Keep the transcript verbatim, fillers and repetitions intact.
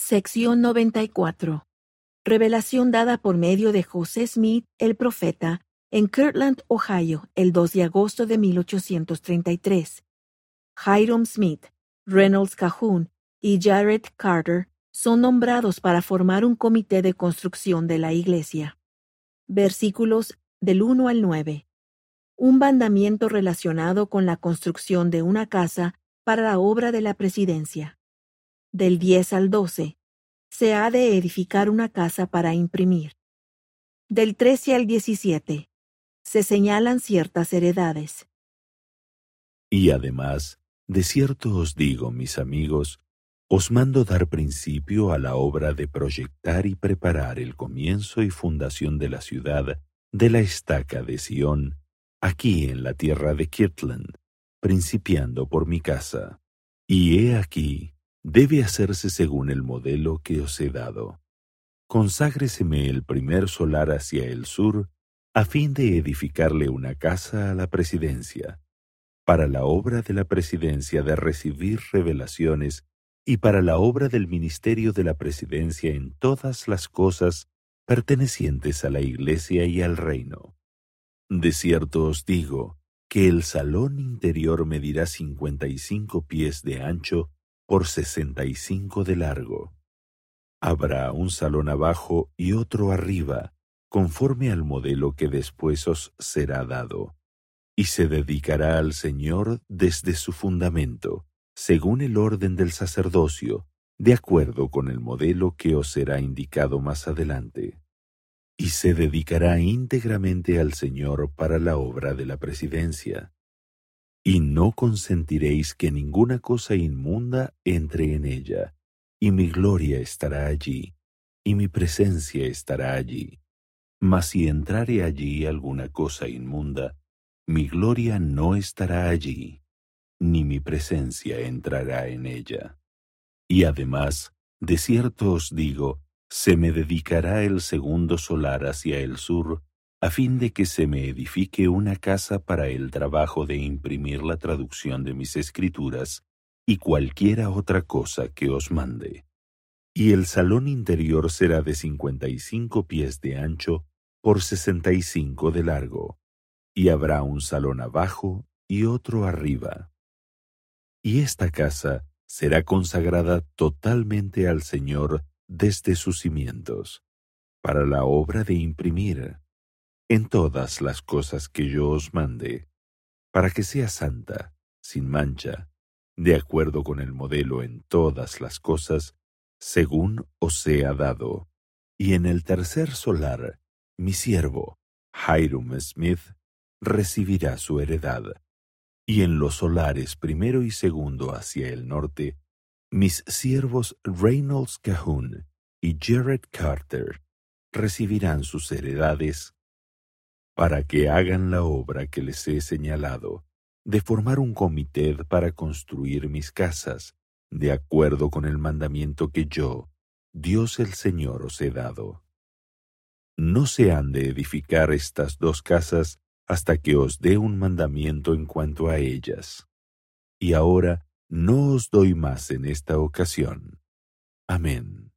Sección noventa y cuatro. Revelación dada por medio de José Smith, el profeta, en Kirtland, Ohio, el dos de agosto de mil ochocientos treinta y tres. Hiram Smith, Reynolds Cahun y Jared Carter son nombrados para formar un comité de construcción de la iglesia. Versículos del uno al nueve. Un mandamiento relacionado con la construcción de una casa para la obra de la presidencia. Del diez al doce. Se ha de edificar una casa para imprimir. Del trece al diecisiete. Se señalan ciertas heredades. Y además, de cierto os digo, mis amigos, os mando dar principio a la obra de proyectar y preparar el comienzo y fundación de la ciudad de la estaca de Sión, aquí en la tierra de Kirtland, principiando por mi casa. Y he aquí, debe hacerse según el modelo que os he dado. Conságreseme el primer solar hacia el sur, a fin de edificarle una casa a la presidencia, para la obra de la presidencia de recibir revelaciones y para la obra del ministerio de la presidencia en todas las cosas pertenecientes a la iglesia y al reino. De cierto os digo que el salón interior medirá cincuenta y cinco pies de ancho por sesenta y cinco de largo. Habrá un salón abajo y otro arriba, conforme al modelo que después os será dado, y se dedicará al Señor desde su fundamento, según el orden del sacerdocio, de acuerdo con el modelo que os será indicado más adelante. Y se dedicará íntegramente al Señor para la obra de la presidencia. Y no consentiréis que ninguna cosa inmunda entre en ella, y mi gloria estará allí, y mi presencia estará allí. Mas si entrare allí alguna cosa inmunda, mi gloria no estará allí, ni mi presencia entrará en ella. Y además, de cierto os digo, se me dedicará el segundo solar hacia el sur, a fin de que se me edifique una casa para el trabajo de imprimir la traducción de mis escrituras y cualquiera otra cosa que os mande. Y el salón interior será de cincuenta y cinco pies de ancho por sesenta y cinco de largo, y habrá un salón abajo y otro arriba. Y esta casa será consagrada totalmente al Señor desde sus cimientos, para la obra de imprimir, en todas las cosas que yo os mande, para que sea santa, sin mancha, de acuerdo con el modelo en todas las cosas, según os sea dado. Y en el tercer solar, mi siervo, Hiram Smith, recibirá su heredad. Y en los solares primero y segundo hacia el norte, mis siervos Reynolds Cahun y Jared Carter recibirán sus heredades para que hagan la obra que les he señalado, de formar un comité para construir mis casas, de acuerdo con el mandamiento que yo, Dios el Señor, os he dado. No se han de edificar estas dos casas hasta que os dé un mandamiento en cuanto a ellas. Y ahora no os doy más en esta ocasión. Amén.